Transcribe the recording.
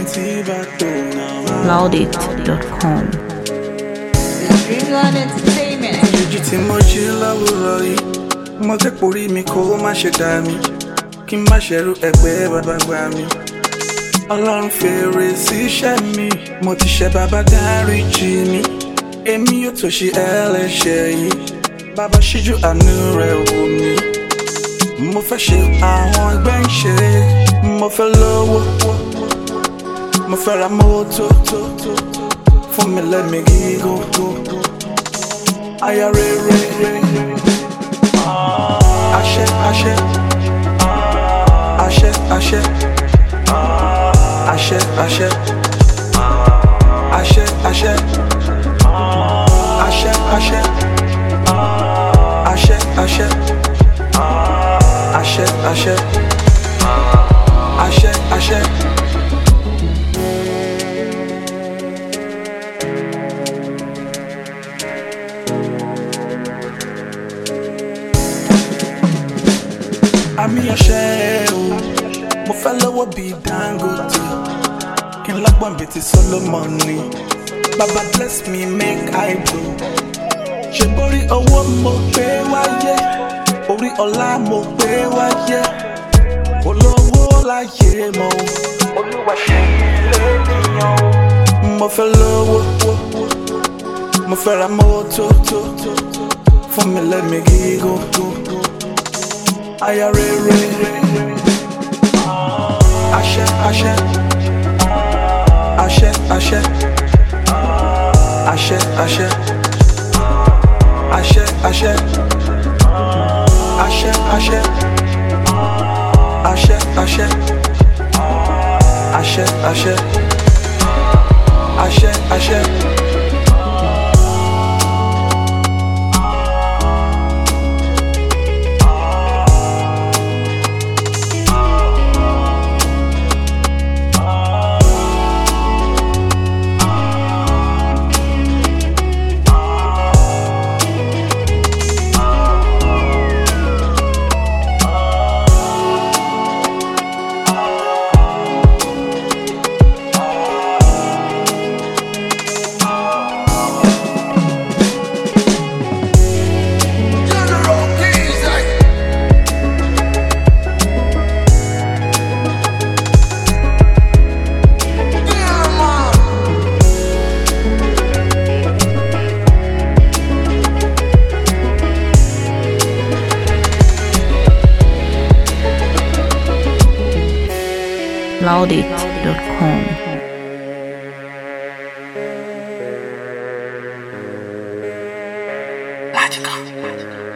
Loudit.com. Dreamland Entertainment. Jíjí tí mo jí láwùrọ̀ yìí, mo fẹ́ porí mi kó má ṣe dá mi, kí n má ṣẹ̀rù ẹgbẹ́ bàbá gbà mí. Ọlọ́run fèrè sí iṣẹ́ mi, mo ti ṣẹ̀ bàbá dáríjì mi. Èmi yóò tó ṣe ẹlẹ́ṣẹ̀ yìí, bàbá ṣíjú àánú rẹ̀ wò mí. Mo fẹ́ ṣe àwọn ẹgbẹ́ ń ṣe, mo fẹ́ lówó, mo fẹ́ ra mọ́tò, fún mi lẹ́mìí gígùn. Aya rere, àṣẹ, àṣẹ, àṣẹ, àṣẹ, àṣẹ, àṣẹ, àṣẹ, àṣẹ, àṣẹ, àṣẹ, àṣẹ, àṣẹ, àṣẹ, àṣẹ, àṣẹ. Àmì àṣẹ o, mo fẹ́ lọ́wọ́ bíi Dangote, kí n lágbọ́n bíi ti Solomon ni. Baba bless me make I blow. Ṣé borí owó mo gbé wáyé, orí ọlá mo gbé wáyé. Olówó láyé mọ́ o, Olúwa ṣe lẹ́nìyàn o. Mo fẹ́ lówó, mo fẹ́ ra mọ́tò, fún mi lẹ́mìí gígùn. Aya rere, àṣẹ, àṣẹ, àṣẹ, àṣẹ, àṣẹ, àṣẹ, àṣẹ, àṣẹ, àṣẹ, àṣẹ, àṣẹ, àṣẹ, àṣẹ, àṣẹ, àṣẹ, àṣẹ. Loudit.com. Magical.